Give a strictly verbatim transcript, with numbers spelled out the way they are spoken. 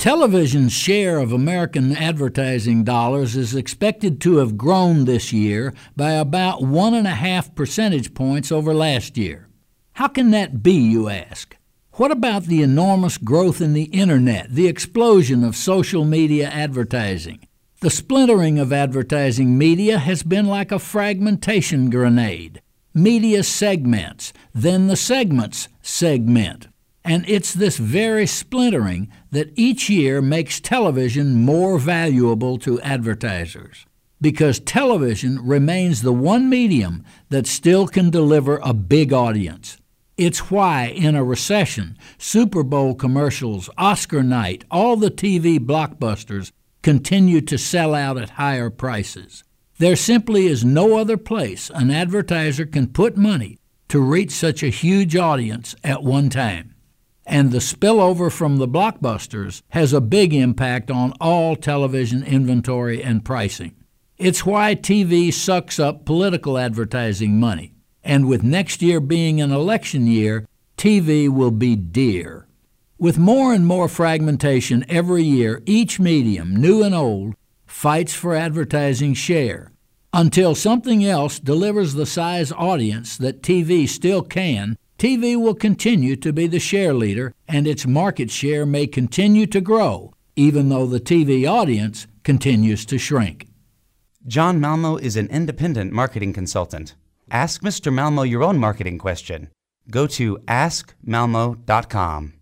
Television's share of American advertising dollars is expected to have grown this year by about one and a half percentage points over last year. How can that be, you ask? What about the enormous growth in the internet, the explosion of social media advertising? The splintering of advertising media has been like a fragmentation grenade. Media segments, then the segments segment. And it's this very splintering that each year makes television more valuable to advertisers, because television remains the one medium that still can deliver a big audience. It's why, in a recession, Super Bowl commercials, Oscar night, all the T V blockbusters continue to sell out at higher prices. There simply is no other place an advertiser can put money to reach such a huge audience at one time. And the spillover from the blockbusters has a big impact on all television inventory and pricing. It's why T V sucks up political advertising money. And with next year being an election year, T V will be dear. With more and more fragmentation every year, each medium, new and old, fights for advertising share, until something else delivers the size audience that T V still can. T V will continue to be the share leader, and its market share may continue to grow, even though the T V audience continues to shrink. John Malmo is an independent marketing consultant. Ask Mister Malmo your own marketing question. Go to ask malmo dot com.